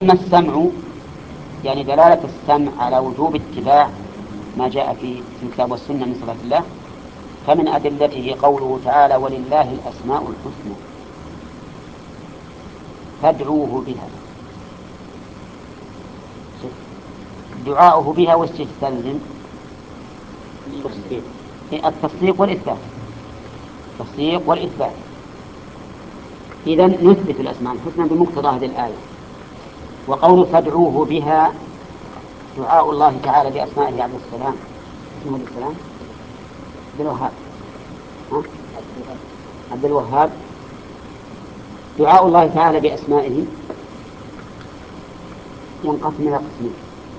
أما السمع يعني دلالة السمع على وجوب اتباع ما جاء في الكتاب والسنة من صفات الله، فمن أدلته قوله تعالى: ولله الأسماء الحسنى فادعوه بها. دعاؤه بها وش يستلزم؟ التصديق والإثبات. التصديق والإثبات. إذن نثبت الأسماء الحسنى بمقتضى هذه الآية. وقول فادعوه بها دعاء الله تعالى بأسمائه عبد السلام، اسمه عبد السلام عبد الوهاب، عبد الوهاب. دعاء الله تعالى بأسمائه ينقسم إلى قسمين: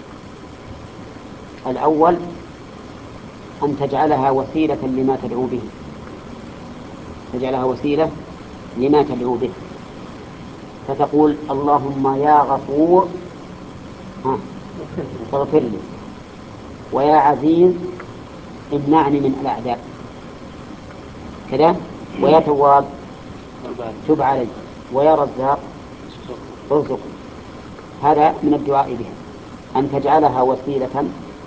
الأول أن تجعلها وسيلة لما تدعو به، تجعلها وسيلة لما تدعو به، فتقول: اللهم يا غفور اغفر لي، ويا عزيز امنعني من الأعداء كذا، ويا تواب تب علي، ويا رزاق ارزق. هذا من الدعاء بها، أن تجعلها وسيلة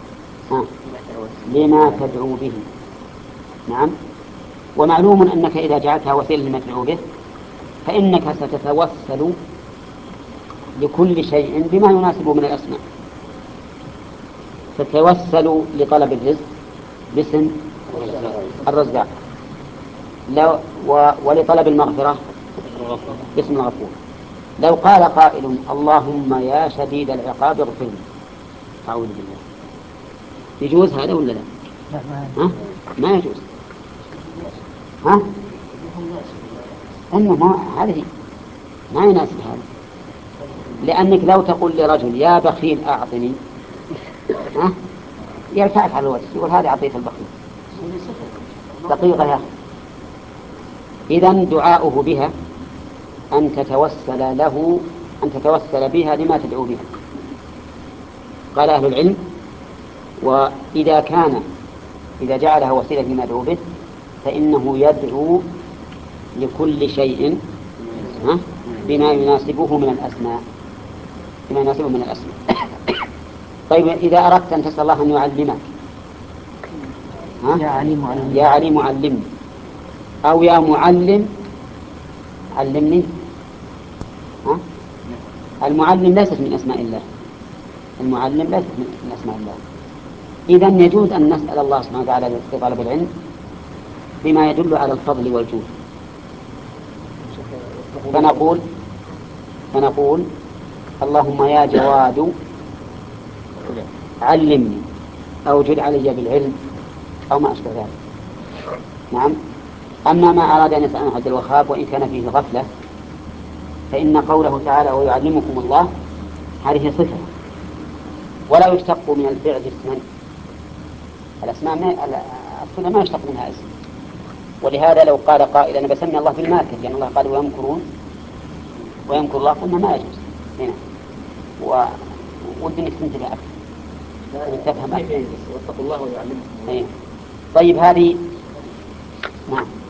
لما تدعو به. نعم. ومعلوم أنك إذا جعلتها وسيلة لما تدعو به فإنك ستتوسل لكل شيء بما يناسبه من الأسماء. تتوسل لطلب الرزق باسم الرزاق، ولطلب المغفرة باسم الغفور. لو قال قائل: اللهم يا شديد العقاب اغفر لي، أعوذ بالله، يجوز هذا ولا لا؟ ما يجوز. أنه هذه ما يناسب هذا، لأنك لو تقول لرجل: يا بخيل أعطني، يرتعف على الوجه، يقول: هذا عطية البخيل. دقيقة يا أخي. إذن دعاؤه بها أن تتوسل له، أن تتوسل بها لما تدعو بها. قال أهل العلم: إذا جعلها وسيلة لما يدعو به فإنه يدعو لكل شيء بما يناسبه من الأسماء، بما يناسبه من الأسماء. طيب، إذا أردت أن تسأل الله أن يعلمك: يا عليم علمني، أو يا معلم علمني. المعلم ليست من أسماء الله، المعلم ليست من أسماء الله. إذن يجوز أن نسأل الله سبحانه وتعالى في طلب العلم بما يدل على الفضل والجود، فنقول: اللهم يا جواد علمني، أو جد علي بالعلم، أو ما أشبه ذلك. نعم. أما ما أراد أن يسأل عبد الوهاب وإن كان فيه غفلة، فإن قوله تعالى: ويعلمكم الله، هذه صفة ولا يشتق من الفعل اسما. الأسماء الصفة ما يشتق منها اسم. ولهذا لو قال قائل: أنا بسمي الله بالماكر، لأن الله قال ويمكرون ويمكر الله، قلنا ما يجوز هنا. ودي انك تنتبه أكثر، تفهم أكثر. واتقوا الله ويعلمكم. طيب، هذه نعم.